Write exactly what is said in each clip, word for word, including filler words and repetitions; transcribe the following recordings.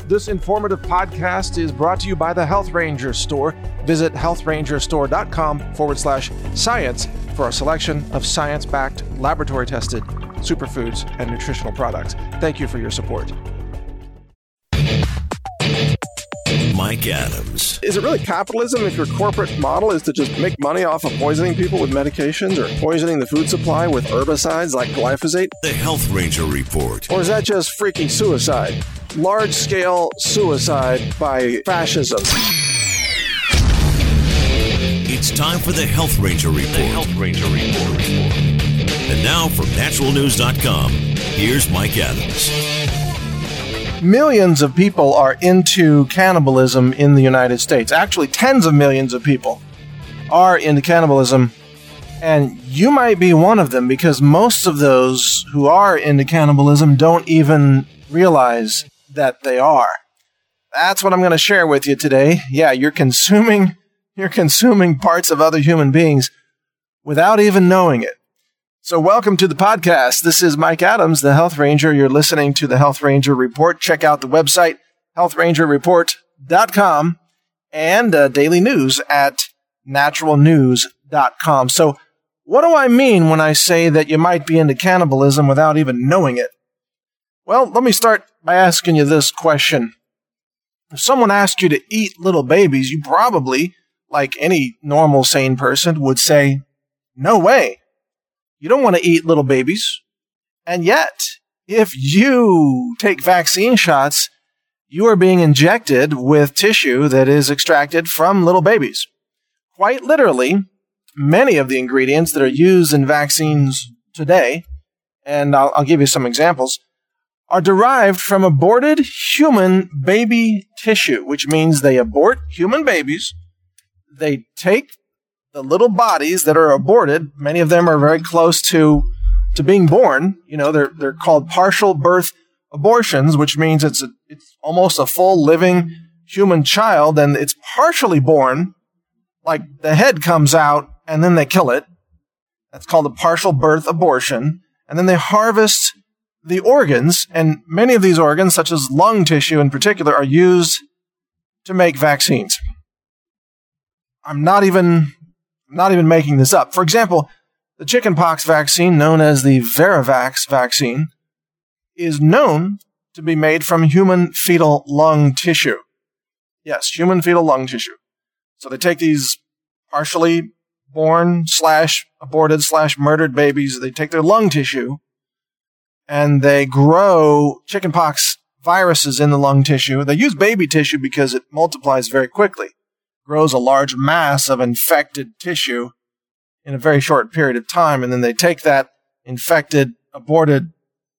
This informative podcast is brought to you by the Health Ranger Store. Visit healthrangerstore.com forward slash science for a selection of science-backed, laboratory-tested superfoods and nutritional products. Thank you for your support. Mike Adams. Is it really capitalism if your corporate model is to just make money off of poisoning people with medications or poisoning the food supply with herbicides like glyphosate? The Health Ranger Report. Or is that just freaking suicide? Large-scale suicide by fascism. It's time for the Health Ranger Report. The Health Ranger Report. And now from natural news dot com, here's Mike Adams. Millions of people are into cannibalism in the United States. Actually, tens of millions of people are into cannibalism. And you might be one of them because most of those who are into cannibalism don't even realize that they are. That's what I'm going to share with you today. Yeah, you're consuming, you're consuming parts of other human beings without even knowing it. So welcome to the podcast. This is Mike Adams, the Health Ranger. You're listening to the Health Ranger Report. Check out the website, health ranger report dot com, and uh, daily news at natural news dot com. So what do I mean when I say that you might be into cannibalism without even knowing it? Well, let me start by asking you this question. If someone asked you to eat little babies, you probably, like any normal sane person, would say, no way. You don't want to eat little babies. And yet, if you take vaccine shots, you are being injected with tissue that is extracted from little babies. Quite literally, many of the ingredients that are used in vaccines today, and I'll, I'll give you some examples, are derived from aborted human baby tissue, which means they abort human babies. They take the little bodies that are aborted. Many of them are very close to, to being born. You know, they're they're called partial birth abortions, which means it's a, it's almost a full living human child, and it's partially born, like the head comes out and then they kill it. That's called a partial birth abortion. And then they harvest the organs, and many of these organs, such as lung tissue in particular, are used to make vaccines. I'm not even not even making this up. For example, the chickenpox vaccine, known as the Verivax vaccine, is known to be made from human fetal lung tissue. Yes, human fetal lung tissue. So they take these partially born slash aborted slash murdered babies, they take their lung tissue, and they grow chickenpox viruses in the lung tissue. They use baby tissue because it multiplies very quickly, grows a large mass of infected tissue in a very short period of time, and then they take that infected, aborted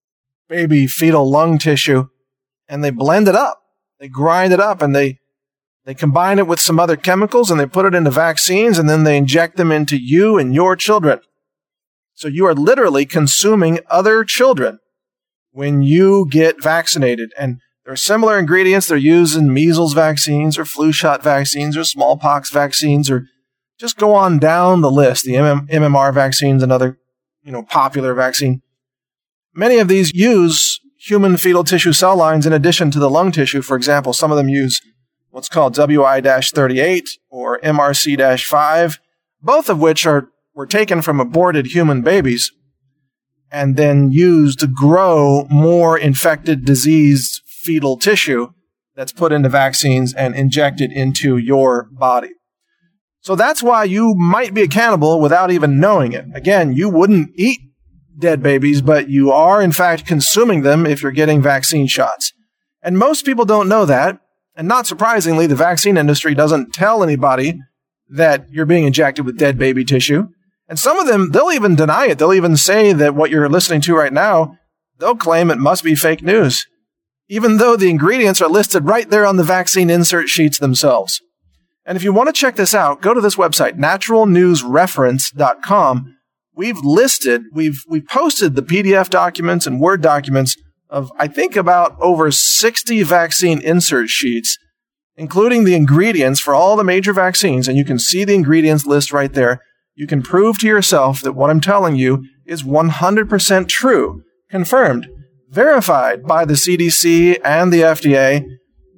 baby fetal lung tissue and they blend it up. They grind it up and they they combine it with some other chemicals and they put it into vaccines, and then they inject them into you and your children. So you are literally consuming other children when you get vaccinated. And there are similar ingredients. They're used in measles vaccines or flu shot vaccines or smallpox vaccines, or just go on down the list. The M M R vaccine is another, you know, popular vaccine. Many of these use human fetal tissue cell lines in addition to the lung tissue. For example, some of them use what's called W I thirty-eight or M R C five, both of which are were taken from aborted human babies and then used to grow more infected, diseased fetal tissue that's put into vaccines and injected into your body. So that's why you might be a cannibal without even knowing it. Again, you wouldn't eat dead babies, but you are in fact consuming them if you're getting vaccine shots. And most people don't know that. And not surprisingly, the vaccine industry doesn't tell anybody that you're being injected with dead baby tissue. And some of them, they'll even deny it. They'll even say that what you're listening to right now, they'll claim it must be fake news, even though the ingredients are listed right there on the vaccine insert sheets themselves. And if you want to check this out, go to this website, natural news reference dot com. We've listed, we've we've posted the P D F documents and Word documents of, I think, about over sixty vaccine insert sheets, including the ingredients for all the major vaccines. And you can see the ingredients list right there. You can prove to yourself that what I'm telling you is one hundred percent true, confirmed, verified by the C D C and the F D A.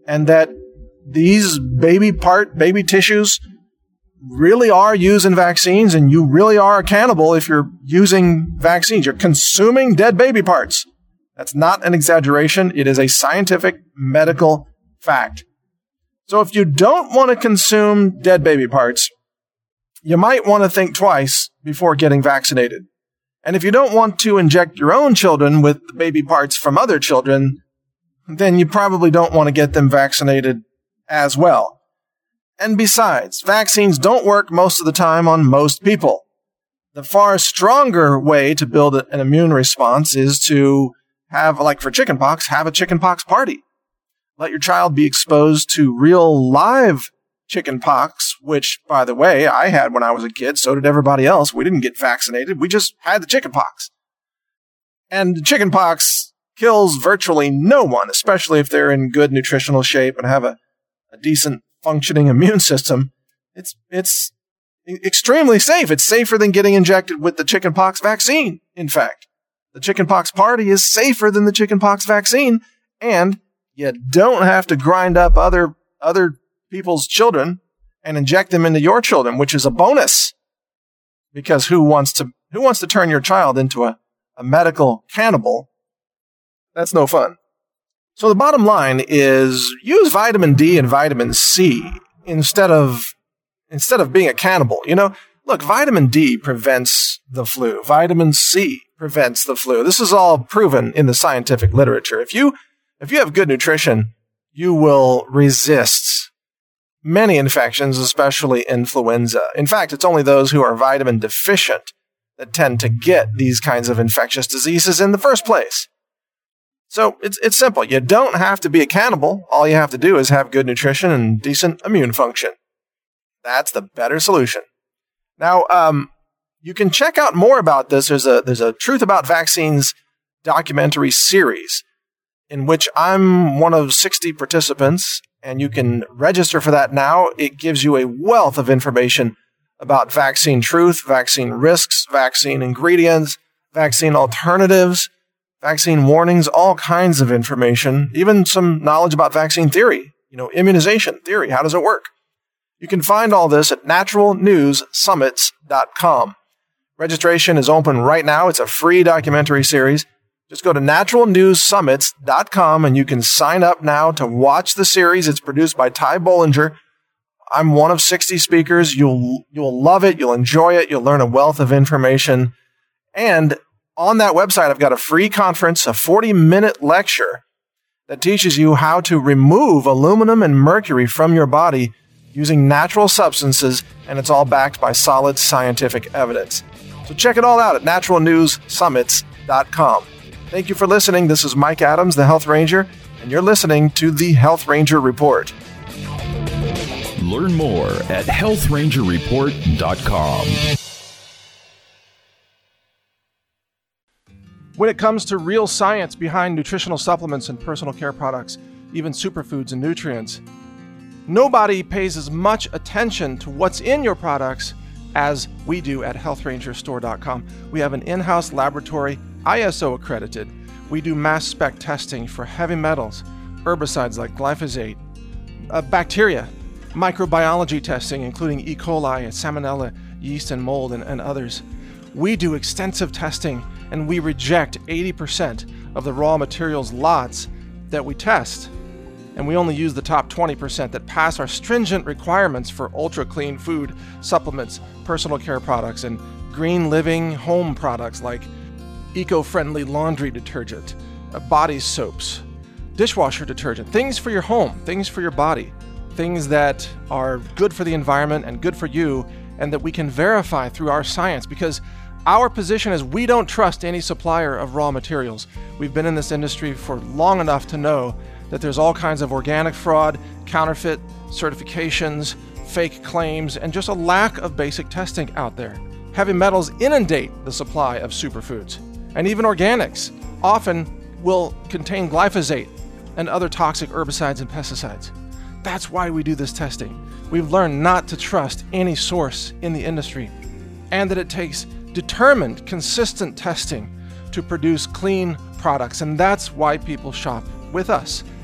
and that these baby part, baby tissues really are used in vaccines, and you really are a cannibal if you're using vaccines. You're consuming dead baby parts. That's not an exaggeration. It is a scientific medical fact. So if you don't want to consume dead baby parts, you might want to think twice before getting vaccinated. And if you don't want to inject your own children with the baby parts from other children, then you probably don't want to get them vaccinated as well. And besides, vaccines don't work most of the time on most people. The far stronger way to build an immune response is to have, like for chickenpox, have a chickenpox party. Let your child be exposed to real live chickenpox, which, by the way, I had when I was a kid. So did everybody else. We didn't get vaccinated. We just had the chickenpox. And chickenpox kills virtually no one, especially if they're in good nutritional shape and have a, a decent functioning immune system. It's it's extremely safe. It's safer than getting injected with the chickenpox vaccine, in fact. The chickenpox party is safer than the chickenpox vaccine, and you don't have to grind up other other people's children and inject them into your children, which is a bonus. Because who wants to who wants to turn your child into a, a medical cannibal? That's no fun. So the bottom line is use vitamin D and vitamin C instead of instead of being a cannibal. You know, look, vitamin D prevents the flu. Vitamin C prevents the flu. This is all proven in the scientific literature. If you if you have good nutrition, you will resist many infections, especially influenza. In fact, it's only those who are vitamin deficient that tend to get these kinds of infectious diseases in the first place. So it's it's simple. You don't have to be a cannibal. All you have to do is have good nutrition and decent immune function. That's the better solution. Now, um, you can check out more about this. There's a there's a Truth About Vaccines documentary series in which I'm one of sixty participants, and you can register for that now. It gives you a wealth of information about vaccine truth, vaccine risks, vaccine ingredients, vaccine alternatives, vaccine warnings, all kinds of information, even some knowledge about vaccine theory, you know, immunization theory. How does it work? You can find all this at natural news summits dot com. Registration is open right now. It's a free documentary series. Just go to natural news summits dot com and you can sign up now to watch the series. It's produced by Ty Bollinger. I'm one of sixty speakers. You'll you'll love it. You'll enjoy it. You'll learn a wealth of information. And on that website, I've got a free conference, a forty-minute lecture that teaches you how to remove aluminum and mercury from your body using natural substances, and it's all backed by solid scientific evidence. So check it all out at natural news summits dot com. Thank you for listening. This is Mike Adams, the Health Ranger, and you're listening to the Health Ranger Report. Learn more at health ranger report dot com. When it comes to real science behind nutritional supplements and personal care products, even superfoods and nutrients, nobody pays as much attention to what's in your products as we do at health ranger store dot com. We have an in-house laboratory, I S O accredited. We do mass spec testing for heavy metals, herbicides like glyphosate, uh, bacteria, microbiology testing, including E. coli, and salmonella, yeast, and mold, and, and others. We do extensive testing, and we reject eighty percent of the raw materials lots that we test. And we only use the top twenty percent that pass our stringent requirements for ultra-clean food, supplements, personal care products, and green living home products like eco-friendly laundry detergent, uh, body soaps, dishwasher detergent, things for your home, things for your body, things that are good for the environment and good for you, and that we can verify through our science, because our position is we don't trust any supplier of raw materials. We've been in this industry for long enough to know that there's all kinds of organic fraud, counterfeit certifications, fake claims, and just a lack of basic testing out there. Heavy metals inundate the supply of superfoods, and even organics often will contain glyphosate and other toxic herbicides and pesticides. That's why we do this testing. We've learned not to trust any source in the industry, and that it takes determined, consistent testing to produce clean products, and that's why people shop with us.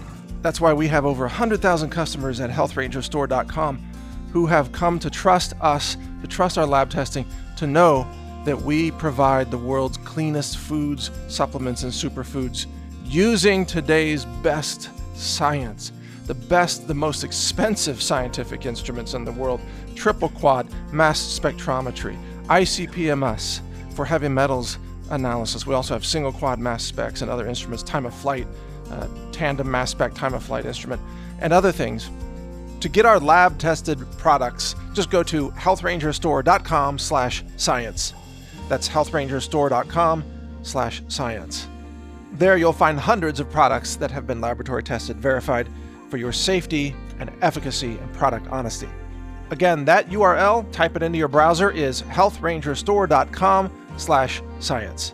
That's why we have over one hundred thousand customers at health ranger store dot com who have come to trust us, to trust our lab testing, to know that we provide the world's cleanest foods, supplements, and superfoods using today's best science. The best, the most expensive scientific instruments in the world, triple quad mass spectrometry, I C P M S for heavy metals analysis. We also have single quad mass specs and other instruments, time of flight, uh, tandem mass spec time of flight instrument, and other things. To get our lab tested products, just go to health ranger store dot com slash science. That's health ranger store dot com slash science. There you'll find hundreds of products that have been laboratory tested, verified for your safety and efficacy and product honesty. Again, that U R L, type it into your browser, is health ranger store dot com slash science.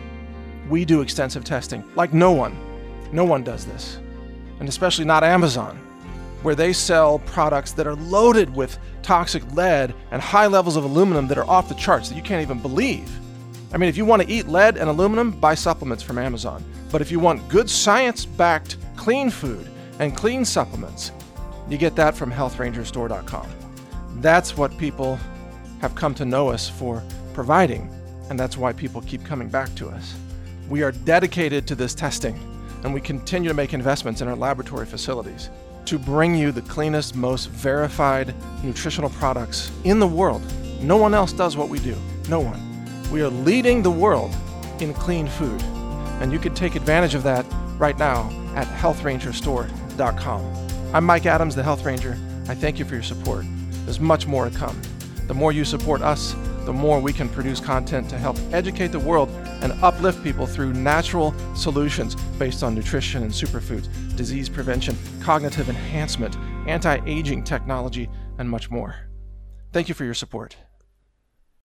We do extensive testing like no one. No one does this. And especially not Amazon, where they sell products that are loaded with toxic lead and high levels of aluminum that are off the charts that you can't even believe. I mean, if you want to eat lead and aluminum, buy supplements from Amazon. But if you want good science-backed clean food and clean supplements, you get that from health ranger store dot com. That's what people have come to know us for providing, and that's why people keep coming back to us. We are dedicated to this testing, and we continue to make investments in our laboratory facilities to bring you the cleanest, most verified nutritional products in the world. No one else does what we do. No one. We are leading the world in clean food, and you can take advantage of that right now at health ranger store dot com. I'm Mike Adams, the Health Ranger. I thank you for your support. There's much more to come. The more you support us, the more we can produce content to help educate the world and uplift people through natural solutions based on nutrition and superfoods, disease prevention, cognitive enhancement, anti-aging technology, and much more. Thank you for your support.